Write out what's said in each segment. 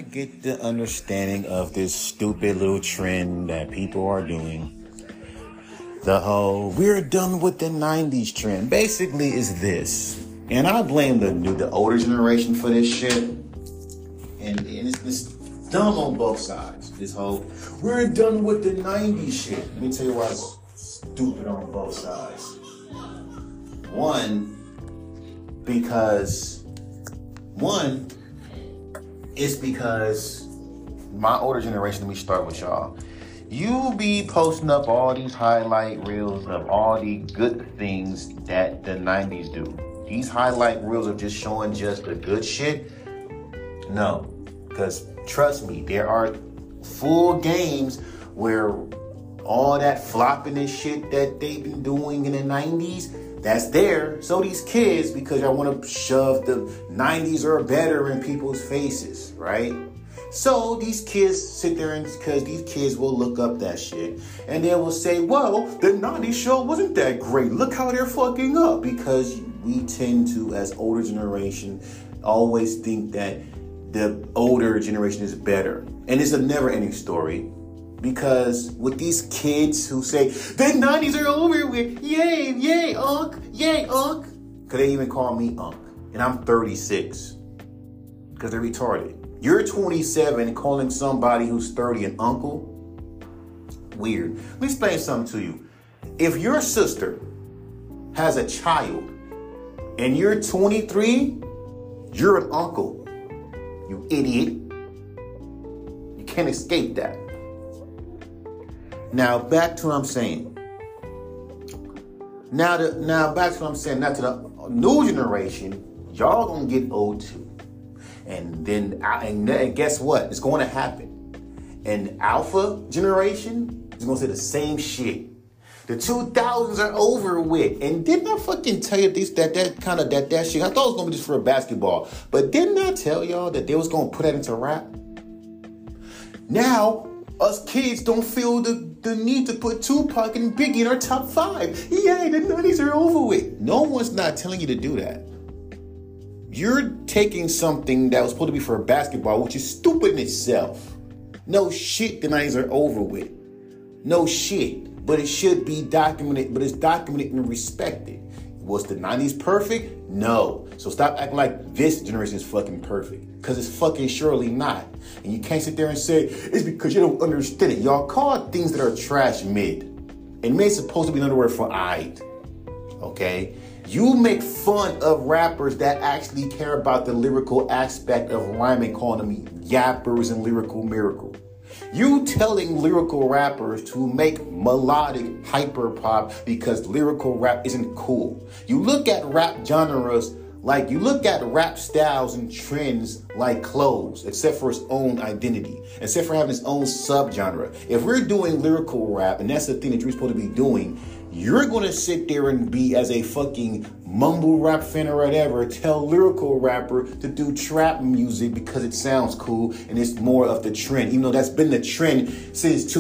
get the understanding of this stupid little trend that people are doing. The whole, we're done with the 90s trend, basically is this. And I blame the older generation for this shit. And it's dumb on both sides. This whole, we're done with the 90s shit. Let me tell you why it's stupid on both sides. One, it's because my older generation, let me start with y'all. You be posting up all these highlight reels of all the good things that the 90s do. These highlight reels are just showing just the good shit. No, because trust me, there are full games where all that flopping and shit that they've been doing in the 90s, that's there. So these kids, because y'all want to shove the 90s are better in people's faces, right? So these kids sit there and because these kids will look up that shit and they will say, well, the 90s show wasn't that great. Look how they're fucking up. Because we tend to, as older generation, always think that the older generation is better. And it's a never ending story. Because with these kids who say, the 90s are over with, yay, yay, unk, yay, unk. Because they even call me unk. And I'm 36. Because they're retarded. You're 27 calling somebody who's 30 an uncle? Weird. Let me explain something to you. If your sister has a child and you're 23, you're an uncle. You idiot. You can't escape that. Now back to what I'm saying. Now back to what I'm saying. Now to the new generation, y'all gonna get old too. And then, and guess what? It's going to happen. And alpha generation is going to say the same shit. The 2000s are over with. And didn't I fucking tell you this, that shit? I thought it was going to be just for basketball. But didn't I tell y'all that they was going to put that into rap? Now, us kids don't feel the need to put Tupac and Biggie in our top 5. Yay, the 90s are over with. No one's not telling you to do that. You're taking something that was supposed to be for basketball, which is stupid in itself. No shit, the 90s are over with. No shit. But it should be documented, but it's documented and respected. Was the 90s perfect? No. So stop acting like this generation is fucking perfect. Because it's fucking surely not. And you can't sit there and say, it's because you don't understand it. Y'all call things that are trash mid. And mid's supposed to be another word for aight. Okay? You make fun of rappers that actually care about the lyrical aspect of rhyming, calling them yappers and lyrical miracle. You telling lyrical rappers to make melodic hyper pop because lyrical rap isn't cool. You look at rap genres like you look at rap styles and trends like clothes, except for its own identity, except for having its own subgenre. If we're doing lyrical rap, and that's the thing that you're supposed to be doing, you're going to sit there and be, as a fucking mumble rap fan or whatever, tell lyrical rapper to do trap music because it sounds cool and it's more of the trend, even though that's been the trend since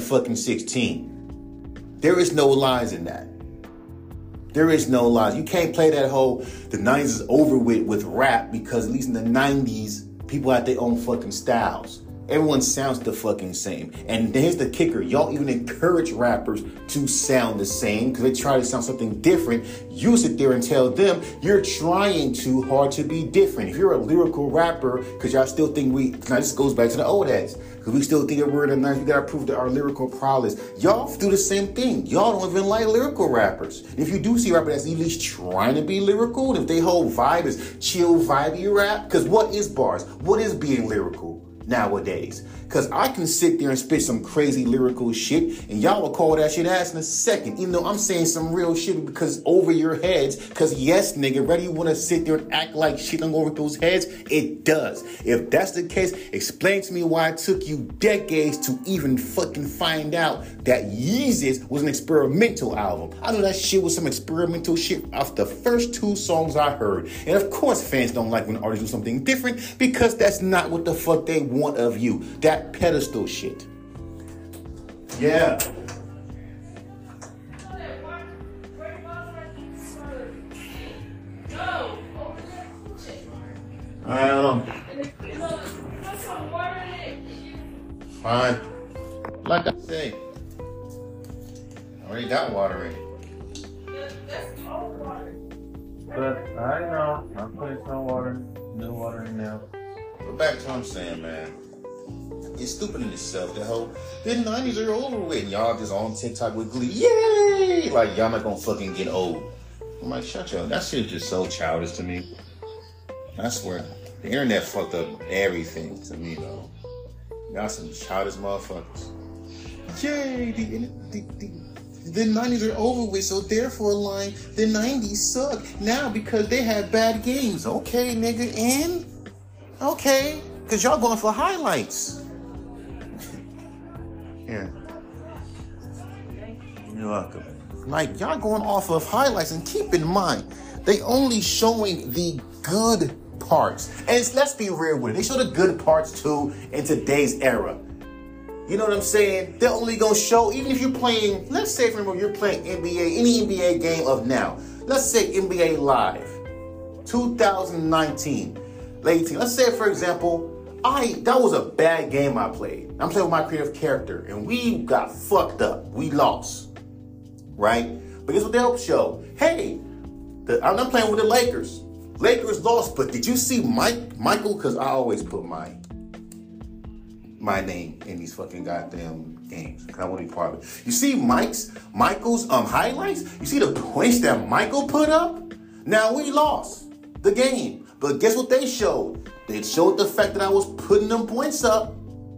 2016. There is no lies in that. There is no lies. You can't play that whole, the 90s is over with rap, because at least in the 90s, people had their own fucking styles. Everyone sounds the fucking same. And here's the kicker. Y'all even encourage rappers to sound the same because they try to sound something different. You sit there and tell them you're trying too hard to be different. If you're a lyrical rapper, because y'all still think now this goes back to the old days, because we still think that we're in the 90s, we gotta prove that our lyrical prowess. Y'all do the same thing. Y'all don't even like lyrical rappers. And if you do see a rapper that's at least trying to be lyrical, and if their whole vibe is chill, vibey rap, because what is bars? What is being lyrical nowadays? Because I can sit there and spit some crazy lyrical shit and y'all will call that shit ass in a second, even though I'm saying some real shit because over your heads. Because yes, nigga, whether you want to sit there and act like shit on over those heads, it does. If that's the case, explain to me why it took you decades to even fucking find out that Yeezus was an experimental album. I know that shit was some experimental shit off the first 2 songs I heard. And of course fans don't like when artists do something different because that's not what the fuck they want of you. That pedestal shit. Yeah. I don't know. fine. Like I say, I already got water in it. But I know, I'm putting some water, new water in now. But back to what I'm saying, man. It's stupid in itself. The whole, the 90s are over with. And y'all just on TikTok with glee. Yay! Like, y'all not gonna fucking get old. I'm like, shut y'all. That shit is just so childish to me. I swear. The internet fucked up everything to me, though. Y'all some childish motherfuckers. Yay! The 90s are over with, so therefore, like, the 90s suck now because they had bad games. Okay, nigga, and? Okay, because y'all going for highlights. Yeah. You're welcome. Like, y'all going off of highlights, and keep in mind, they only showing the good parts. And let's be real with it. They show the good parts, too, in today's era. You know what I'm saying? They're only going to show, even if you're playing, let's say, for example, you're playing NBA, any NBA game of now. Let's say NBA Live, 2019, late team. Let's say, for example, that was a bad game I played. I'm playing with my creative character, and we got fucked up. We lost, right? But guess what they'll show? Hey, I'm playing with the Lakers. Lakers lost, but did you see Michael? Because I always put my name in these fucking goddamn games. Because I want to be part of it. You see Michael's highlights? You see the points that Michael put up? Now, we lost the game. But guess what they showed? They showed the fact that I was putting them points up.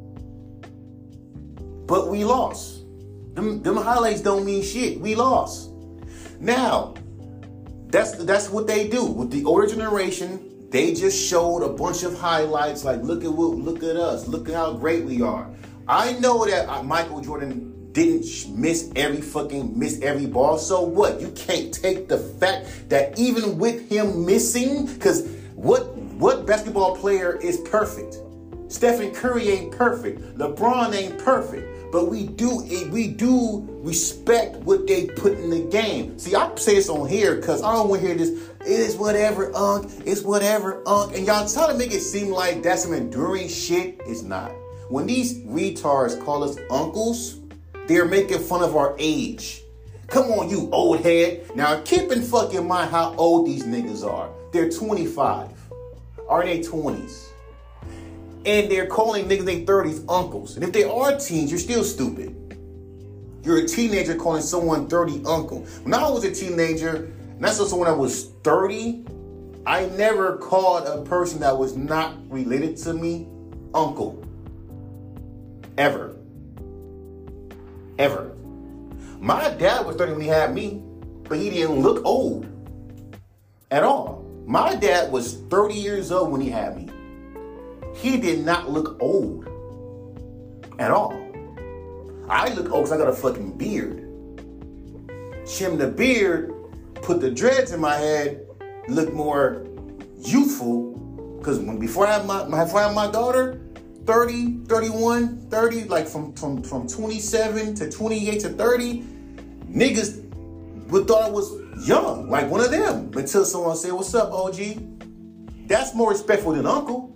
But we lost. Them highlights don't mean shit. We lost. Now, that's what they do. With the older generation, they just showed a bunch of highlights like, look at us. Look at how great we are. I know that Michael Jordan didn't miss every ball. So what? You can't take the fact that even with him missing, because what basketball player is perfect? Stephen Curry ain't perfect. LeBron ain't perfect. But we do respect what they put in the game. See, I say this on here because I don't want to hear this. It is whatever, it's whatever, And y'all try to make it seem like that's some enduring shit. It's not. When these retards call us uncles, they're making fun of our age. Come on, you old head. Now, keep in fucking mind how old these niggas are. They're 25. Are they 20s? And they're calling niggas in their 30s uncles. And if they are teens, you're still stupid. You're a teenager calling someone 30 uncle. When I was a teenager, and I saw someone that was 30, I never called a person that was not related to me uncle. Ever. Ever. My dad was 30 when he had me, but he didn't look old at all. My dad was 30 years old when he had me. He did not look old at all. I look old because I got a fucking beard. Trim the beard, put the dreads in my head, look more youthful. Because before I had my daughter, 30, 31, 30, like from 27 to 28 to 30, niggas would thought I was young, like one of them. Until someone said, "What's up, OG?" That's more respectful than uncle.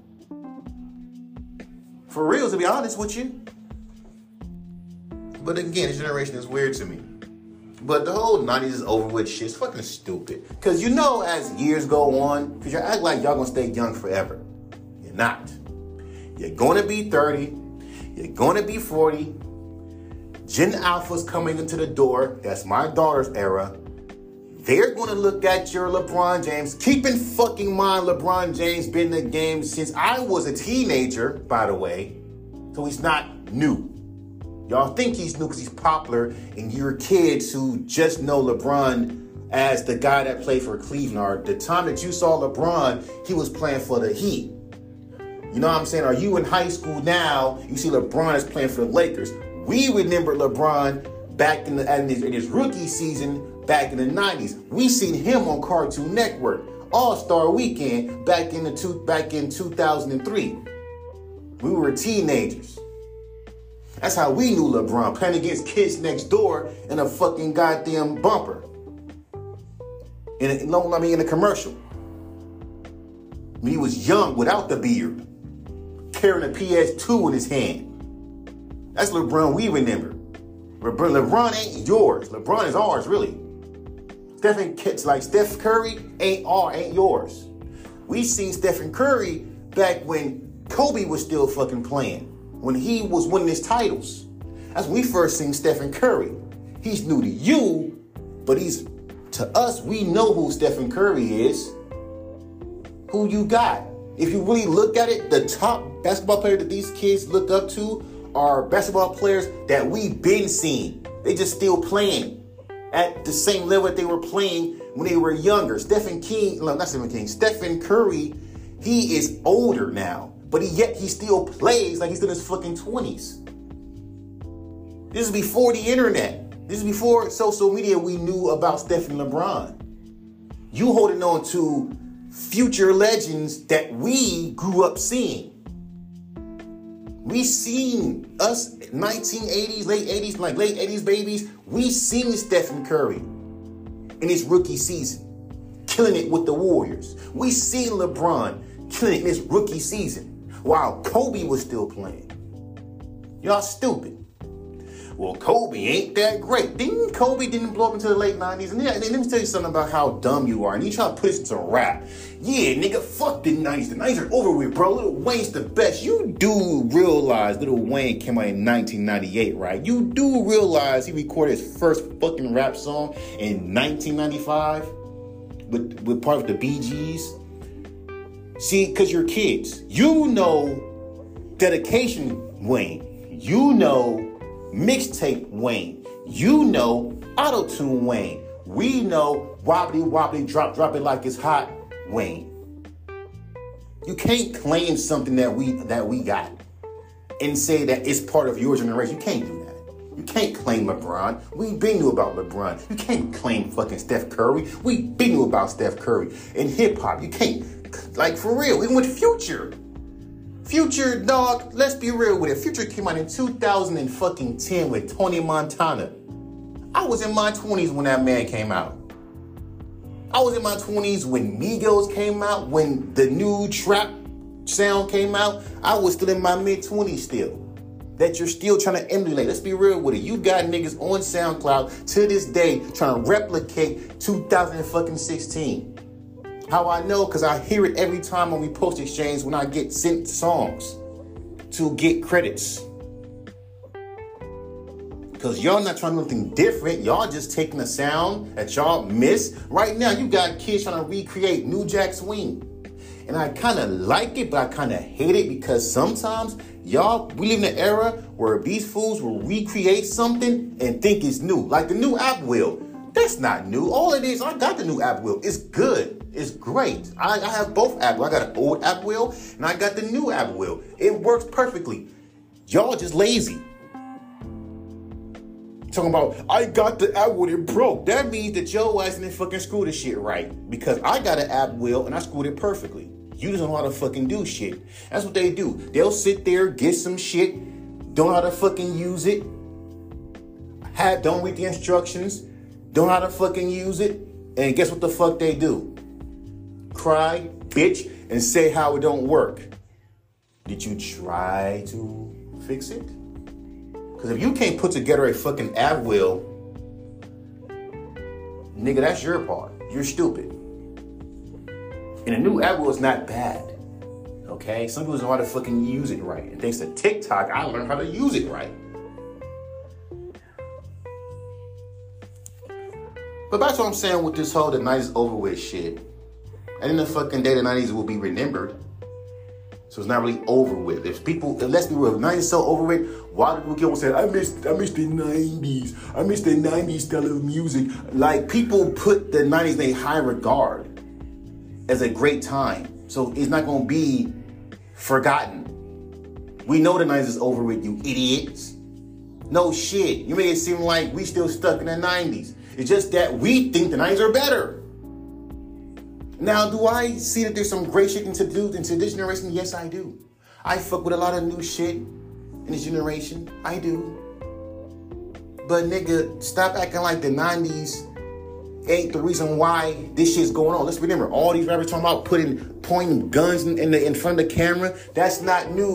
For real, to be honest with you. But again, this generation is weird to me. But the whole 90s is over with shit. It's fucking stupid. Because you know as years go on, because you act like y'all gonna stay young forever. You're not. You're gonna be 30. You're gonna be 40. Gen Alpha's coming into the door. That's my daughter's era. They're going to look at your LeBron James. Keep in fucking mind, LeBron James been in the game since I was a teenager, by the way. So he's not new. Y'all think he's new because he's popular, and you're kids who just know LeBron as the guy that played for Cleveland. Or the time that you saw LeBron, he was playing for the Heat. You know what I'm saying? Are you in high school now? You see LeBron is playing for the Lakers. We remember LeBron back in his rookie season. Back in the 90s, we seen him on Cartoon Network, All-Star Weekend, back in 2003. We were teenagers. That's how we knew LeBron, playing against kids next door in a fucking goddamn bumper. In a commercial. When he was young without the beard, carrying a PS2 in his hand. That's LeBron we remember. LeBron ain't yours. LeBron is ours, really. Steph Curry ain't yours. We seen Stephen Curry back when Kobe was still fucking playing. When he was winning his titles. That's when we first seen Stephen Curry. He's new to you, but he's to us, we know who Stephen Curry is. Who you got. If you really look at it, the top basketball player that these kids look up to are basketball players that we've been seeing. They just still playing at the same level that they were playing when they were younger. Stephen Curry, he is older now, but yet he still plays like he's in his fucking 20s. This is before the internet. This is before social media we knew about Stephen LeBron. You holding on to future legends that we grew up seeing. We seen us 1980s, late 80s babies. We seen Stephen Curry in his rookie season, killing it with the Warriors. We seen LeBron killing it in his rookie season while Kobe was still playing. Y'all stupid. Well, Kobe ain't that great. Kobe didn't blow up into the late 90s. And let me tell you something about how dumb you are. And you try to put this into rap. Yeah, nigga, fuck the 90s. The 90s are over with, bro. Lil Wayne's the best. You do realize Lil Wayne came out in 1998, right? You do realize he recorded his first fucking rap song in 1995 with part of the Bee Gees. See, because you're kids. You know Dedication Wayne. You know Mixtape Wayne. You know Auto-Tune Wayne. We know Wobbly Wobbly Drop It Like It's Hot Wayne. You can't claim something that we got and say that it's part of your generation. You can't do that. You can't claim LeBron. We been knew about LeBron. You can't claim fucking Steph Curry. We been knew about Steph Curry. In hip hop, you can't, like, for real. Even with Future. Future, dog, let's be real with it. Future came out in 2010 with Tony Montana. I was in my 20s when that man came out. I was in my 20s when Migos came out, when the new trap sound came out. I was still in my mid-20s still. That you're still trying to emulate. Let's be real with it. You got niggas on SoundCloud to this day trying to replicate 2016. How I know? Because I hear it every time when we post exchange, when I get sent songs to get credits. Because y'all not trying to do anything different. Y'all just taking a sound that y'all miss. Right now, you got kids trying to recreate New Jack Swing. And I kind of like it, but I kind of hate it because sometimes we live in an era where these fools will recreate something and think it's new. Like the new app wheel. That's not new. All it is, I got the new app wheel. It's good. It's great. I have both app wheels. I got an old app wheel and I got the new app wheel. It works perfectly. Y'all just lazy. Talking about, I got the app wheel, it broke. That means that your ass didn't fucking screw the shit right. Because I got an app wheel and I screwed it perfectly. You just don't know how to fucking do shit. That's what they do. They'll sit there, get some shit, don't know how to fucking use it, don't read the instructions, don't know how to fucking use it, and guess what the fuck they do? Cry, bitch, and say how it don't work. Did you try to fix it? Because if you can't put together a fucking app wheel, nigga, that's your part. You're stupid. And a new app wheel is not bad. Okay? Some people don't know how to fucking use it right. And thanks to TikTok, I learned how to use it right. But that's what I'm saying with this whole the 90s over with shit. And in the fucking day, the 90s will be remembered. So it's not really over with. Let's be real, the 90s is so over with, why do people keep on saying, I miss the 90s. I miss the 90s style of music. Like, people put the 90s in a high regard as a great time. So it's not going to be forgotten. We know the 90s is over with, you idiots. No shit. You make it seem like we still stuck in the 90s. It's just that we think the 90s are better. Now, do I see that there's some great shit into this generation? Yes, I do. I fuck with a lot of new shit in this generation. I do. But nigga, stop acting like the 90s ain't the reason why this shit's going on. Let's remember, all these rappers talking about pointing guns in front of the camera. That's not new.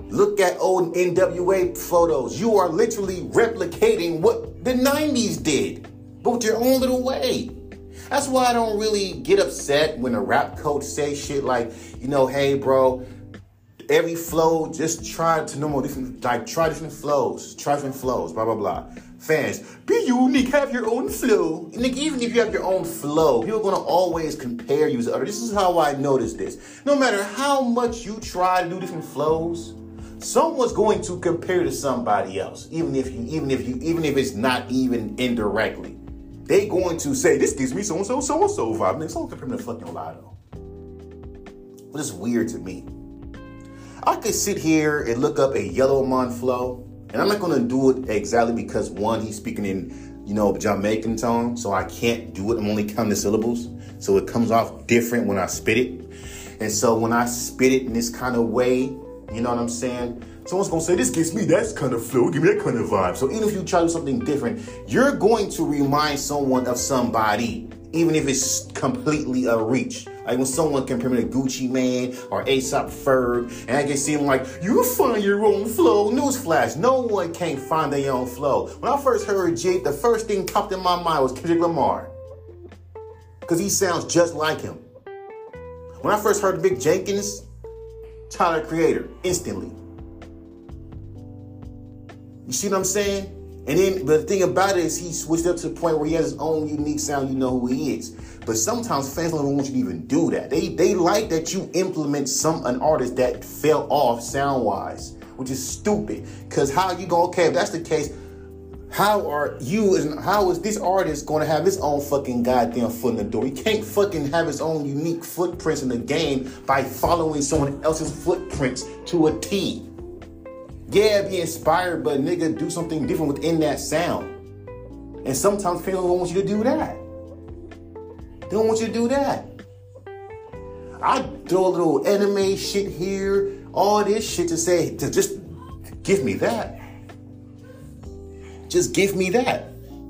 Look at old NWA photos. You are literally replicating what the 90s did, but with your own little way. That's why I don't really get upset when a rap coach say shit like, hey, bro, every flow, just try different flows, blah, blah, blah. Fans, be unique, have your own flow. And even if you have your own flow, people are going to always compare you to others. This is how I notice this. No matter how much you try to do different flows, someone's going to compare to somebody else, even if it's not even indirectly. They going to say, this gives me so-and-so vibe. Man, someone compare me to fucking Lotto. But it's weird to me. I could sit here and look up a Yellowmon flow, and I'm not going to do it exactly because, one, he's speaking in, Jamaican tone, so I can't do it. I'm only counting the syllables, so it comes off different when I spit it. And so when I spit it in this kind of way, you know what I'm saying? Someone's going to say, this gives me that kind of flow, give me that kind of vibe. So even if you try to do something different, you're going to remind someone of somebody, even if it's completely a reach. Like when someone compare me to Gucci Mane or A$AP Ferg, and I can see him like, you find your own flow. Newsflash, no one can't find their own flow. When I first heard Jake, the first thing popped in my mind was Kendrick Lamar. Because he sounds just like him. When I first heard Vic Jenkins, Tyler the Creator, instantly. You see what I'm saying? And then, but the thing about it is he switched up to the point where he has his own unique sound. You know who he is. But sometimes fans don't want you to even do that. They like that you implement an artist that fell off sound-wise, which is stupid. Because how you go, okay, if that's the case, how is this artist going to have his own fucking goddamn foot in the door? He can't fucking have his own unique footprints in the game by following someone else's footprints to a T. Yeah, be inspired, but nigga, do something different within that sound. And sometimes fans don't want you to do that. They don't want you to do that. I throw a little anime shit here, all this shit to just give me that. Just give me that.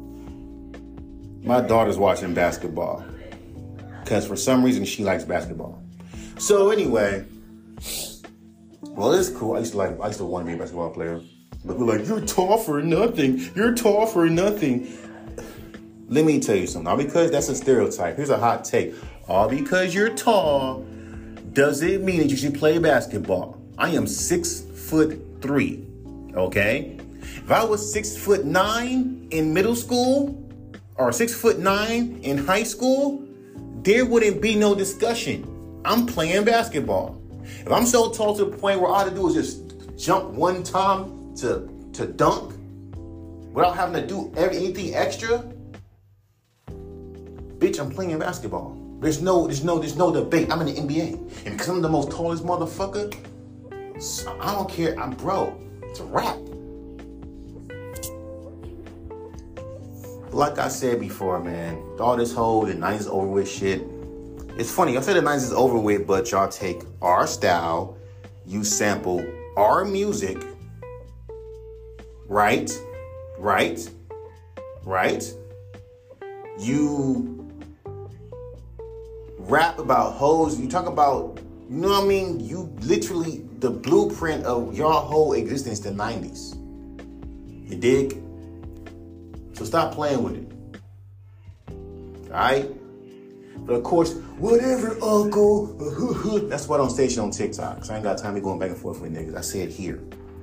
My daughter's watching basketball because for some reason she likes basketball. So anyway, well, it's cool. I used to want to be a basketball player. But we're like, you're tall for nothing. You're tall for nothing. Let me tell you something. All because that's a stereotype. Here's a hot take. All because you're tall doesn't mean that you should play basketball. I am 6'3", okay? If I was 6'9" in middle school or 6'9" in high school, there wouldn't be no discussion. I'm playing basketball. If I'm so tall to the point where all I have to do is just jump one time to dunk without having to do anything extra, bitch, I'm playing basketball. There's no debate. I'm in the NBA. And because I'm the most tallest motherfucker, I don't care. It's a wrap. Like I said before, man, all this whole the 90s over with shit. It's funny, I said the 90s is over with, but y'all take our style, you sample our music, right? You rap about hoes, you talk about, you know what I mean? You literally, the blueprint of your whole existence, the 90s. You dig? So stop playing with it. All right? But of course, whatever, uncle. That's what I don't say shit on TikTok. Because I ain't got time to be going back and forth with niggas. I say it here.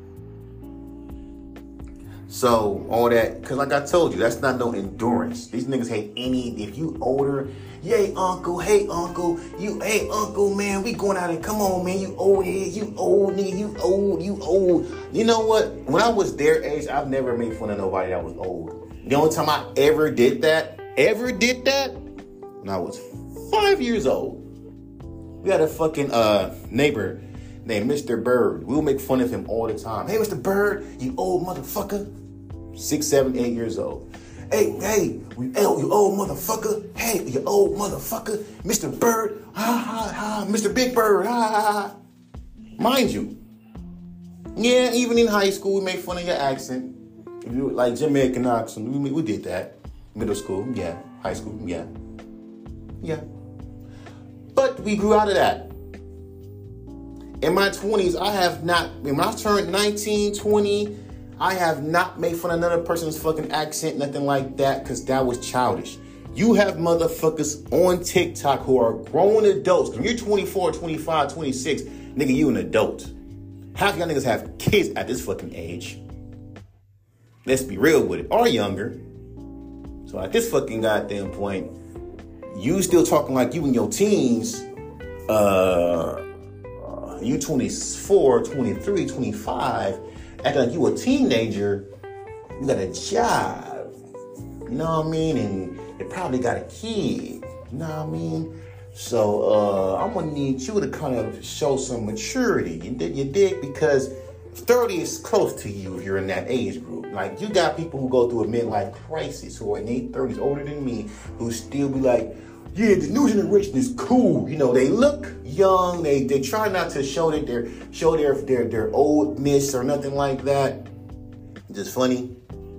So, all that, because like I told you, that's not no endurance. These niggas hate if you older, hey uncle, hey uncle, hey uncle, man, we going out and come on, man, you old head, you old nigga, you old. You know what? When I was their age, I've never made fun of nobody that was old. The only time I ever did that, when I was 5 years old. We had a fucking neighbor named Mr. Bird. We would make fun of him all the time. Hey, Mr. Bird, you old motherfucker. 6, 7, 8 years old. Hey, you old motherfucker. Hey, you old motherfucker. Mr. Bird, Mr. Big Bird, Mind you. Yeah, even in high school, we made fun of your accent. If you like Jamaican accent, we did that. Middle school, yeah. High school, yeah. Yeah. But we grew out of that. In my 20s, I have not, when I turned 19, 20, I have not made fun of another person's fucking accent, nothing like that, because that was childish. You have motherfuckers on TikTok who are grown adults. When you're 24, 25, 26, nigga, you an adult. Half y'all niggas have kids at this fucking age. Let's be real with it. Or younger. So at this fucking goddamn point, you still talking like you in your teens. You 24, 23, 25, acting like you a teenager. You got a job. You know what I mean? And you probably got a kid. You know what I mean? So I'm gonna need you to kind of show some maturity. You dig? Because 30 is close to you if you're in that age group. Like, you got people who go through a midlife crisis who are in their 30s, older than me, who still be like, yeah, the new generation is cool. You know, they look young. They try not to show that their oldness or nothing like that. Just funny.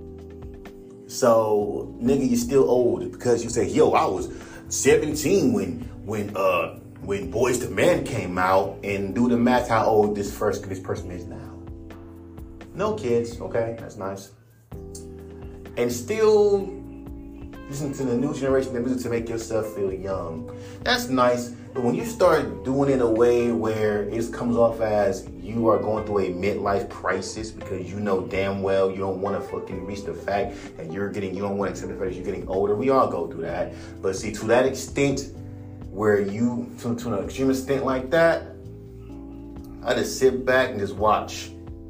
So, nigga, you still old because you say, yo, I was 17 when Boyz II Men came out, and do the math how old this person is now. No kids, okay, that's nice. And still listen to the new generation of music to make yourself feel young. That's nice, but when you start doing it in a way where it comes off as you are going through a midlife crisis because you know damn well you don't want to fucking reach the fact that you don't want to accept the fact that you're getting older. We all go through that. But see, to that extent, where you, to an extreme extent like that, I just sit back and just watch.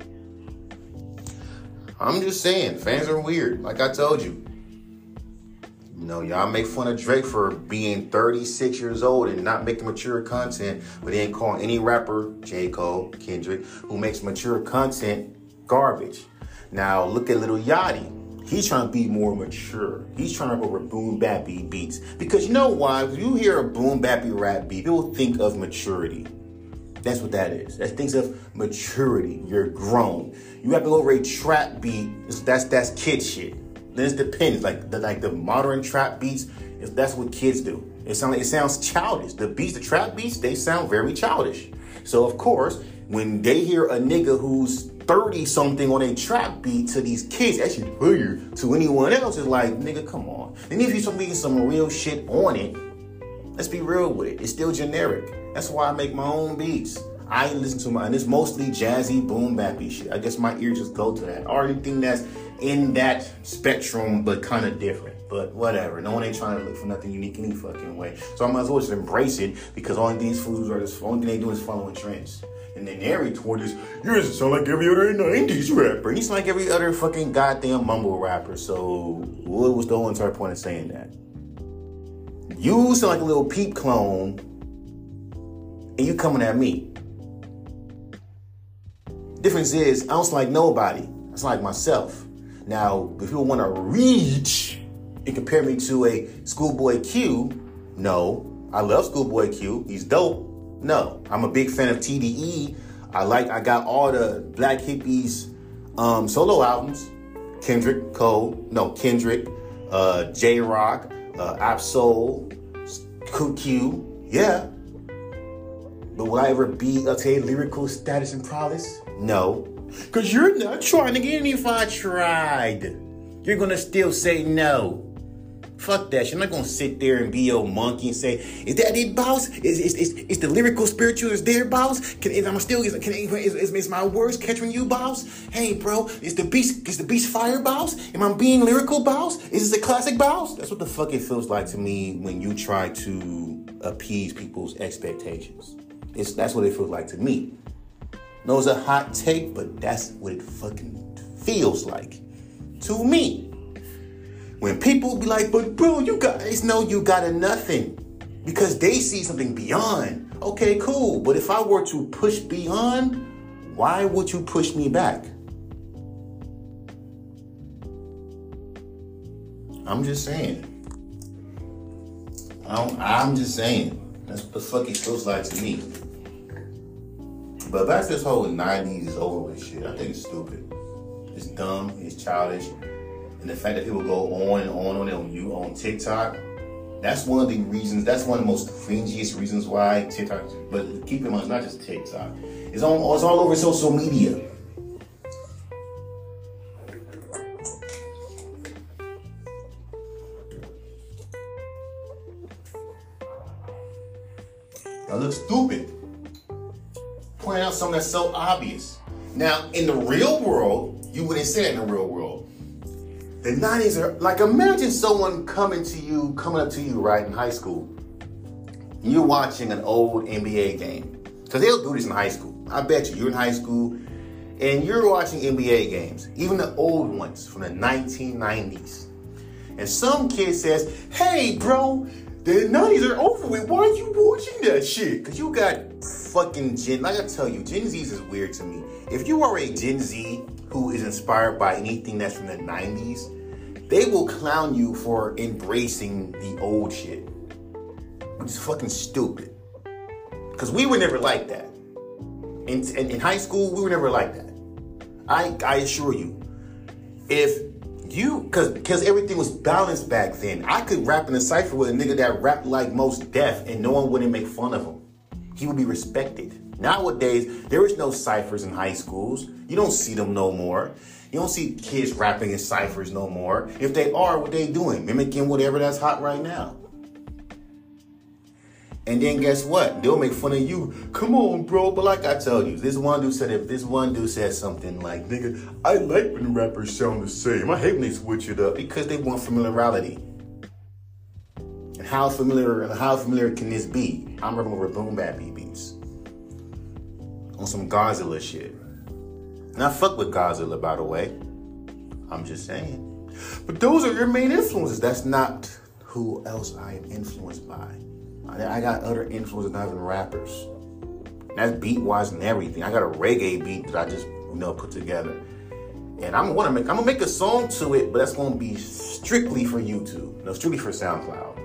I'm just saying, fans are weird, like I told you. You know, y'all make fun of Drake for being 36 years old and not making mature content, but then calling any rapper, J. Cole, Kendrick, who makes mature content, garbage. Now, look at Lil Yachty. He's trying to be more mature. He's trying to go with boom bappy beats. Because you know why? When you hear a boom bappy rap beat, people think of maturity. That's what that is. That thinks of maturity. You're grown. You have to go over a trap beat. That's kid shit. Then it depends. Like the modern trap beats, that's what kids do. It sounds childish. The trap beats, they sound very childish. So of course, when they hear a nigga who's 30 something on a trap beat to these kids, actually figure to anyone else is like, nigga, come on. And if you're making some real shit on it, let's be real with it. It's still generic. That's why I make my own beats. I listen to and it's mostly jazzy, boom bappy shit. I guess my ears just go to that. Or anything that's in that spectrum, but kind of different. But whatever. No one ain't trying to look for nothing unique any fucking way. So I might as well just embrace it, because all these fools are just, only thing they do is following trends. And then every toward this, you just sound like every other 90s rapper. And you sound like every other fucking goddamn mumble rapper. So what was the whole entire point of saying that? You sound like a little Peep clone, and you coming at me. Difference is, I don't sound like nobody. I sound like myself. Now, if people want to reach and compare me to a Schoolboy Q, no. I love Schoolboy Q. He's dope. No. I'm a big fan of TDE. I got all the Black Hippies solo albums. Kendrick, J-Rock, Absol, Q. Yeah. But will I ever be up to a lyrical status and prowess? No. Because you're not trying to get any. If I tried, you're going to still say no. Fuck that shit. I'm not going to sit there and be your monkey and say, is that it, boss? Is the lyrical spiritual is there, boss? Is my words catching you, boss? Hey, bro, is the beast fire, boss? Am I being lyrical, boss? Is this a classic, boss? That's what the fuck it feels like to me when you try to appease people's expectations. That's what it feels like to me. No, it's a hot take, but that's what it fucking feels like to me. When people be like, but bro, you guys know you got a nothing, because they see something beyond. Okay, cool. But if I were to push beyond, why would you push me back? I'm just saying. I'm just saying. That's what the fuck it feels like to me. But back to this whole 90s is over with shit. I think it's stupid. It's dumb. It's childish. And the fact that people go on and on TikTok, That's one of the reasons. That's one of the most cringiest reasons why TikTok. But keep in mind, it's not just TikTok. It's all over social media. I look stupid. Point out something that's so obvious. Now, in the real world, you wouldn't say that in the real world. The 90s are like, imagine someone coming up to you, right, in high school. You're watching an old NBA game. Because they'll do this in high school. I bet you're in high school and you're watching NBA games, even the old ones from the 1990s. And some kid says, hey, bro, the 90s are over with. Why are you watching that shit? Because you got fucking like I tell you, Gen Z's is weird to me. If you are a Gen Z who is inspired by anything that's from the 90s, they will clown you for embracing the old shit. Which is fucking stupid. Because we were never like that. In high school, we were never like that. I assure you. Because everything was balanced back then. I could rap in a cypher with a nigga that rapped like Mos Def and no one wouldn't make fun of him. He would be respected. Nowadays, there is no ciphers in high schools. You don't see them no more. You don't see kids rapping in ciphers no more. If they are, what they doing? Mimicking whatever that's hot right now. And then guess what? They'll make fun of you. Come on, bro. But like I told you, this one dude said something like, nigga, I like when rappers sound the same. I hate when they switch it up because they want familiarity. And how familiar can this be? I'm rapping over boom bap beats. On some Godzilla shit. And I fuck with Godzilla, by the way. I'm just saying. But those are your main influences. That's not who else I am influenced by. I got other influences not even rappers. That's beat-wise and everything. I got a reggae beat that I just, put together. And I'm gonna make a song to it, but that's gonna be strictly for YouTube. No, strictly for SoundCloud.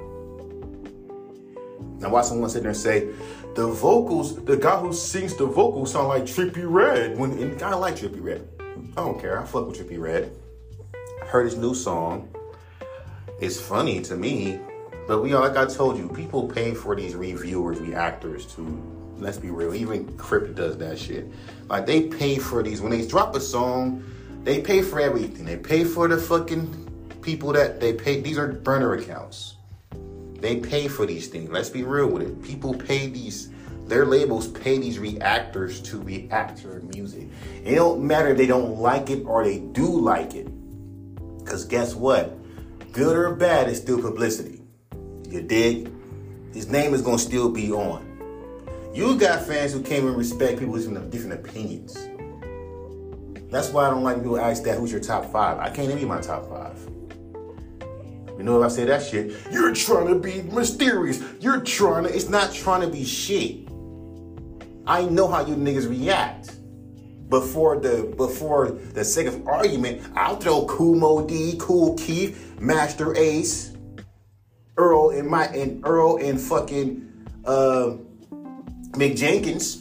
Now watch someone sit there and say, the guy who sings the vocals sound like Trippie Redd. And I like Trippie Redd. I don't care. I fuck with Trippie Redd. I heard his new song. It's funny to me. But like I told you, people pay for these reviewers, reactors to, let's be real, even Crypto does that shit. Like they pay for these, when they drop a song, they pay for everything. They pay for the fucking people that they pay, these are burner accounts. They pay for these things, let's be real with it. People pay their labels pay these reactors to react to their music. It don't matter if they don't like it or they do like it. Because guess what? Good or bad, it's still publicity. You dig? His name is going to still be on. You got fans who can't even respect people with different opinions. That's why I don't like people ask that, who's your top 5? I can't name you my top 5. If I say that shit, you're trying to be mysterious. It's not trying to be shit. I know how you niggas react. But for the sake of argument, I'll throw Kool Moe Dee, Kool Keith, Master Ace, Earl and fucking Mick Jenkins.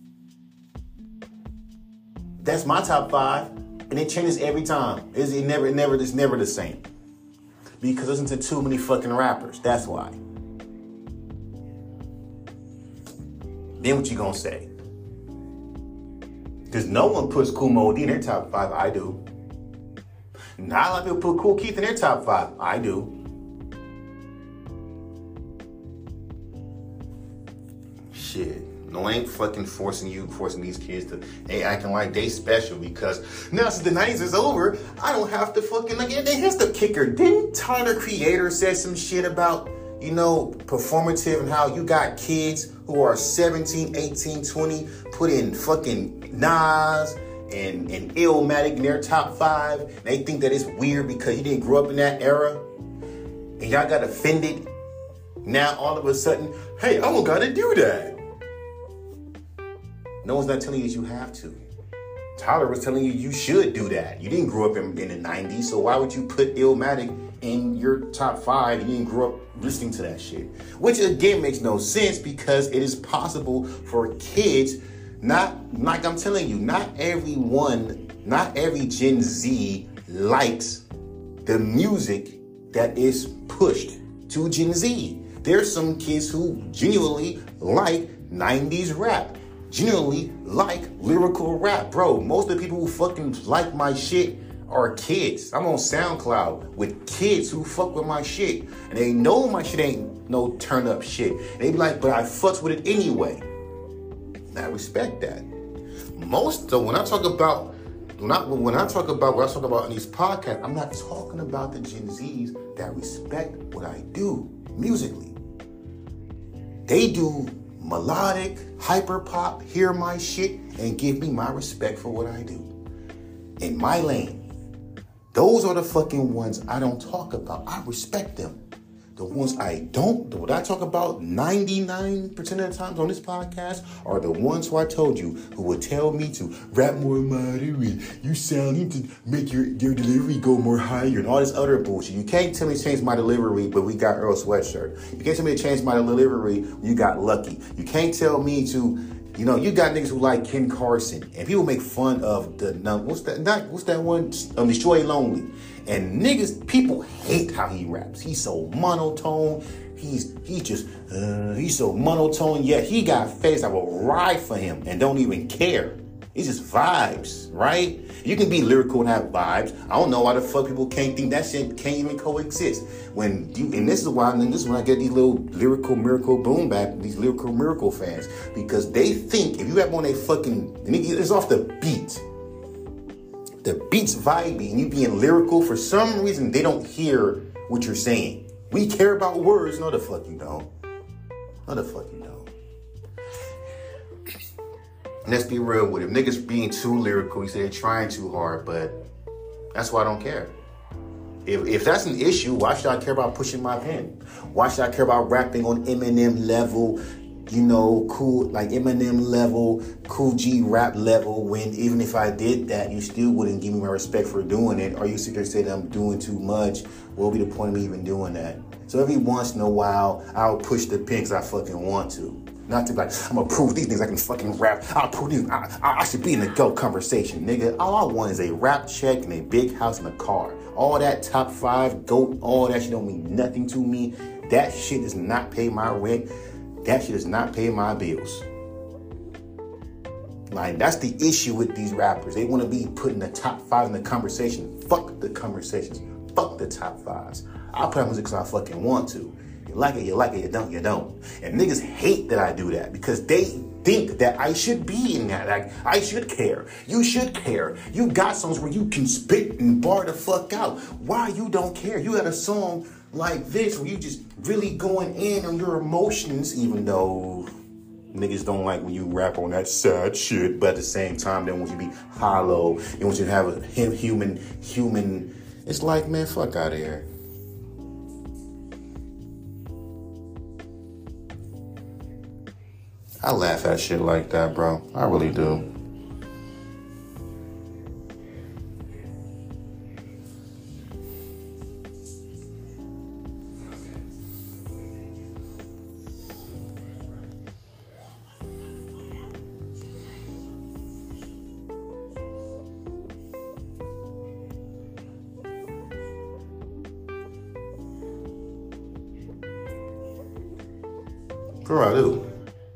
That's my top 5, and it changes every time. It's never the same. Because I listen to too many fucking rappers. That's why. Then what you gonna say? Because no one puts Kool Moe Dee in their top 5. I do. Not a lot of people put Kool Keith in their top 5. I do. Shit. No, I ain't fucking forcing these kids to, they acting like they special because now since the 90s is over, I don't have to fucking, here's the kicker. Didn't Tyler, Creator, say some shit about, performative and how you got kids who are 17, 18, 20, put in fucking Nas and Illmatic in their top 5. They think that it's weird because you didn't grow up in that era and y'all got offended. Now all of a sudden, hey, I don't gotta do that. No one's not telling you that you have to. Tyler was telling you should do that. You didn't grow up in the 90s, so why would you put Illmatic in your top 5 and you didn't grow up listening to that shit? Which again makes no sense because it is possible for kids, not like I'm telling you, not every Gen Z likes the music that is pushed to Gen Z. There's some kids who genuinely like 90s rap, genuinely like lyrical rap. Bro, most of the people who fucking like my shit are kids. I'm on SoundCloud with kids who fuck with my shit. And they know my shit ain't no turn up shit. They be like, but I fucks with it anyway. And I respect that. When I talk about what I talk about in these podcasts, I'm not talking about the Gen Zs that respect what I do musically. They do melodic, hyper pop, hear my shit, and give me my respect for what I do. In my lane. Those are the fucking ones I don't talk about. I respect them. The ones I don't, what I talk about 99% of the times on this podcast are the ones who I told you who would tell me to rap more moderate. You need to make your delivery go more higher and all this other bullshit. You can't tell me to change my delivery, but we got Earl Sweatshirt. You can't tell me to change my delivery when you got Lucky. You can't tell me to, you got niggas who like Ken Carson, and people make fun of what's that one? Destroy Lonely. And people hate how he raps. He's so monotone. He's so monotone. Yet he got fans that will ride for him and don't even care. It's just vibes, right? You can be lyrical and have vibes. I don't know why the fuck people can't think that shit can't even coexist. And this is when I get these little lyrical miracle boom bap, these lyrical miracle fans, because they think if you have on it's off the beat. The beat's vibey and you being lyrical, for some reason they don't hear what you're saying. We care about words. No, the fuck you don't. No, the fuck you don't. Let's be real with it. Niggas being too lyrical, you say they're trying too hard, but that's why I don't care. If that's an issue, why should I care about pushing my pen? Why should I care about rapping on Eminem level, cool, like Eminem level, Cool G rap level, when even if I did that, you still wouldn't give me my respect for doing it, or you sit there and say that I'm doing too much? What would be the point of me even doing that? So every once in a while, I'll push the pen because I fucking want to. Not to be like, I'm gonna prove these things I can fucking rap. I'll prove these, I should be in the GOAT conversation, nigga. All I want is a rap check and a big house and a car. All that top 5, GOAT, all that shit don't mean nothing to me. That shit does not pay my rent. That shit does not pay my bills. Like, that's the issue with these rappers. They want to be putting the top 5 in the conversation. Fuck the conversations. Fuck the top 5s. I'll play music because I fucking want to. You like it, you don't, you don't. And niggas hate that I do that because they think that I should be in that. Like, I should care. You should care. You got songs where you can spit and bar the fuck out. Why you don't care? You had a song like this where you just really going in on your emotions, even though niggas don't like when you rap on that sad shit, but at the same time, they want you to be hollow. They want you to have a human. It's like, man, fuck out of here. I laugh at shit like that, bro. I really do. Girl, I do.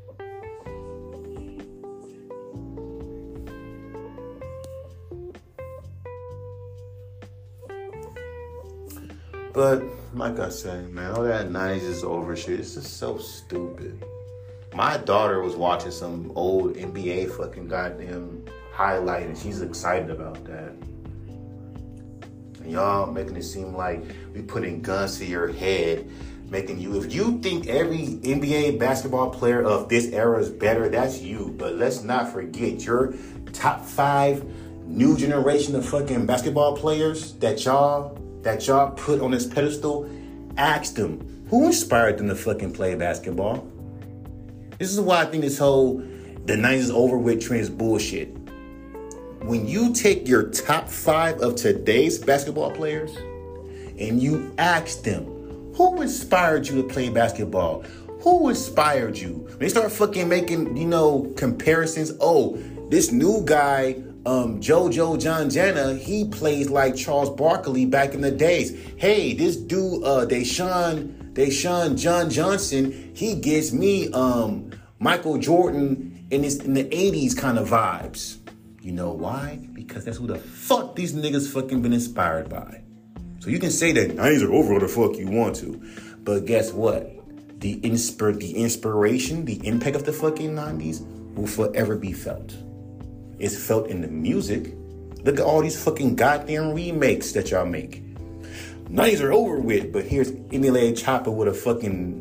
But, like I said, man, all that 90s is over shit. It's just so stupid. My daughter was watching some old NBA fucking goddamn highlight, and she's excited about that. And y'all making it seem like we putting guns to your head, making you, if you think every NBA basketball player of this era is better, that's you. But let's not forget, your top 5 new generation of fucking basketball players that y'all put on this pedestal, ask them, who inspired them to fucking play basketball? This is why I think this whole the 90s is over with trend is bullshit. When you take your top 5 of today's basketball players and you ask them, who inspired you to play basketball? Who inspired you? They start fucking making, comparisons. Oh, this new guy, JoJo John Jana, he plays like Charles Barkley back in the days. Hey, this dude, Deshaun Deshaun John Johnson, he gives me Michael Jordan in the 80s kind of vibes. You know why? Because that's who the fuck these niggas fucking been inspired by. So you can say that 90s are over the fuck you want to. But guess what? The inspiration, the impact of the fucking 90s will forever be felt. It's felt in the music. Look at all these fucking goddamn remakes that y'all make. 90s are over with, but here's Emile Chopper with a fucking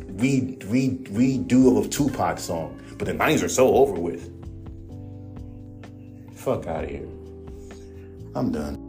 redo of a Tupac song. But the 90s are so over with. Fuck out of here. I'm done.